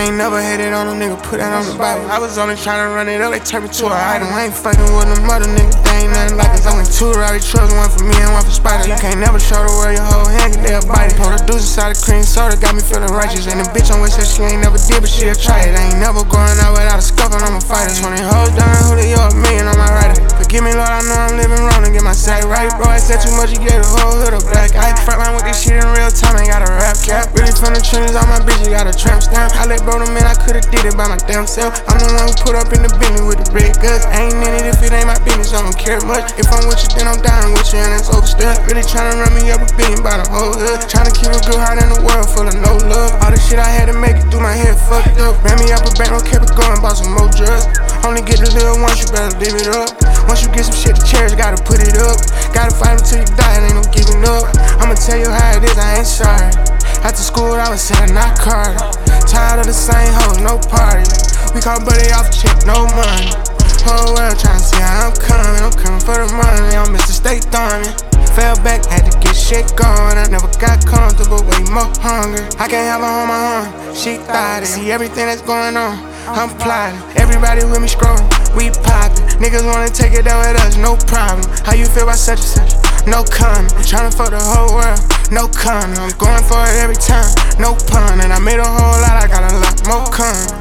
ain't never had it on a nigga, put that on the Bible. I was only tryna run it up, they turned me to an idol. I ain't fucking with them other niggas, they ain't nothing like us. I went 2 Rowdy trucks, one for me and one for Spider. You can't never show the world your whole hand, get they'll bite it. Pour the deuce inside the cream soda, got me feeling righteous. And the bitch on which said she ain't never did, but she'll try it. I ain't never going out without a scuffle, I'm a fighter. 20 hoes done, who they up, million on my rider. Forgive me, Lord, I know I'm living wrong and get my side right. Bro, I said too much, you gave the whole hood a black eye. Frontline with this shit in real time, ain't got a rap cap. Really from the trenches, all my bitches got a tramp stamp. I let bro them in, I could've did it by my damn self. I'm the one who put up in the Bentley with the red guts. I ain't in it if it ain't my business, I don't care much. If I'm with you, then I'm dying with you, and it's overstuck. Really tryna run me up a billion by the whole hood. Tryna keep a good heart in the world full of no love. All the shit I had to make it through my head fucked up. Ran me up a bank, kept it going, bought some more drugs. Only get to live once, you better live it up. Once you get some shit to cherish, gotta put it up. Gotta fight until you die, ain't no giving up. I'ma tell you how it is, I ain't sorry. After school, I was selling not card. Tired of the same hoes, no party. We call buddy off check, no money. Whole world tryna see how I'm coming for the money. I'm Mr. State Thumbing. Fell back, had to get shit going. I never got comfortable, way more hungry. I can't have her on my own, she thought it. See everything that's going on, I'm plotting. Everybody with me scrolling, we poppin'. Niggas wanna take it down with us, no problem. How you feel about such and such? No comment. Tryna fuck the whole world, no comment. I'm going for it every time, no pun. And I made a whole lot, I got a lot more coming.